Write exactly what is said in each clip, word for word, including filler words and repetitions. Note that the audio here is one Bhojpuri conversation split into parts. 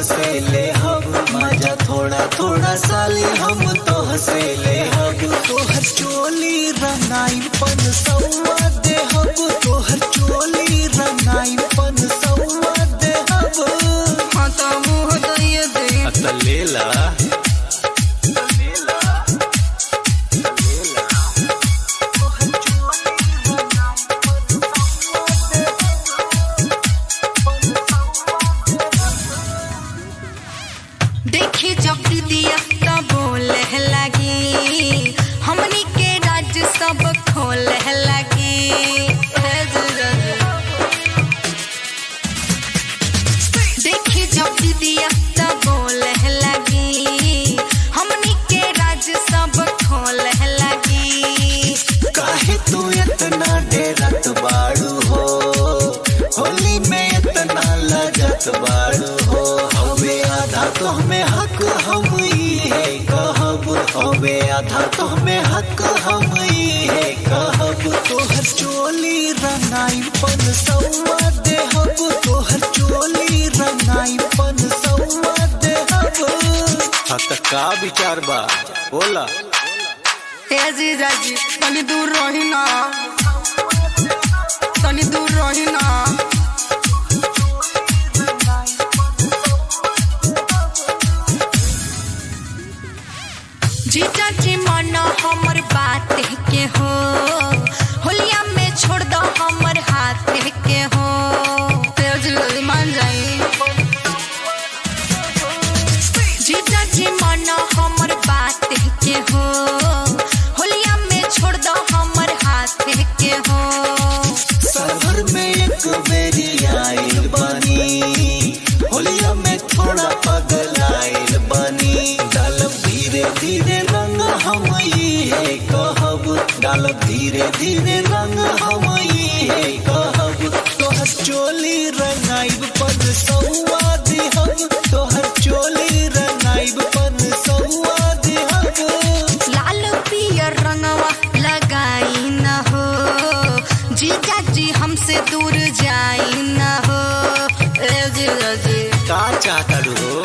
हंसे ले हब मजा थोड़ा थोड़ा साली हम तो हंसे ले हब तोहर चोली रंगाई पन सौवा दे हब तोहर चोली रंगाई पन सौवा दे हब हाँ तो मुँह दइए दे अत लेला देखी जब दिया तब बोले लगी हमनी के राज सब खोले लगी देखी जब दिया तब बोले लगी हमनी के राज सब खोले लगी काहे तू इतना डेरत बाड़ू हो होली में इतना लगत बाड़ू हो हवे आधा तो हमें हक हम ही है कहब हवे आधा तो हमें हक हम ही है कहब तोहर चोली रंगाई पन सौवा दे हब तोहर चोली रंगाई पन सौवा दे हब हाँ त का विचार बा बोला हे जीजा जी तनी दूर रही ना तनी दूर रही ना जीजा जी माना हमर बात के हो होलिया में छोड़ दो हमर हाथ के हो तेज मान जाई जीजा जी माना हमर बात के हो होलिया में छोड़ दो हमर हाथ के हो सफर में एक बेरी आइल बनी होलिया में थोड़ा पगल आइल बनी डालब धीरे धीरे रंग हम ही है कहब डालब धीरे धीरे रंग हम ही है कहब तोहर चोली रंगाइब पन सौवा दिहब तोहर चोली रंगाइब पन सौवा दिहब लाल पियर रंगवा लगाई न हो जीजा जी हमसे दूर जाई न हो ए जीजा जी का चाहता हो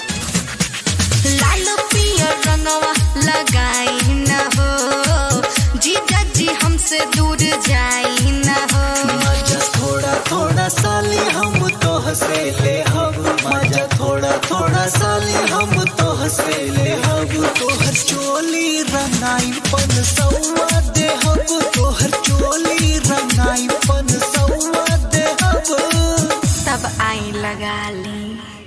लाल पियर रंगवा लगाई न हो जीजा जी हमसे दूर जाई न हो मजा थोड़ा थोड़ा साली हम तो हंसे ले हब मजा थोड़ा थोड़ा साली हम तो हंसे ले हब तोहर चोली रंगाई पन सौवा दे हब तोहर चोली रंगाई पन सौवा दे हब तब आई लगा ली।